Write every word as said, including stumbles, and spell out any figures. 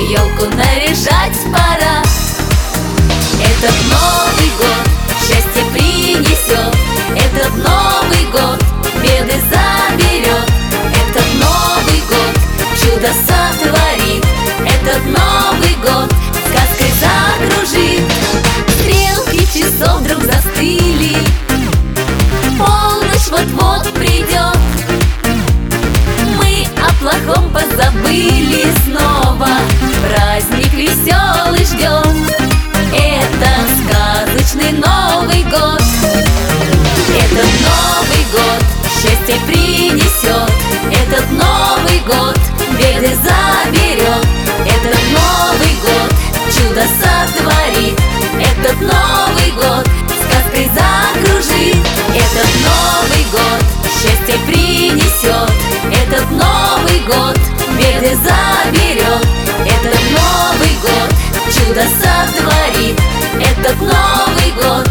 елку наряжать пора. Этот Новый год счастье принесет, этот Новый год беды заберет, этот Новый год чудо сотворит, этот Новый год сказкой закружит. Стрелки часов вдруг застыли, полночь вот-вот придет. Мы о плохом позабыли снова, праздник веселый ждем. Это сказочный Новый год, этот Новый год счастье принесет, этот Новый год беды заберет, этот Новый год чудо сотворит, этот Новый год сказкой закружит, этот Новый год счастье принесет, этот Новый год беды заберет, этот Новый год чудо сотворит, этот Новый год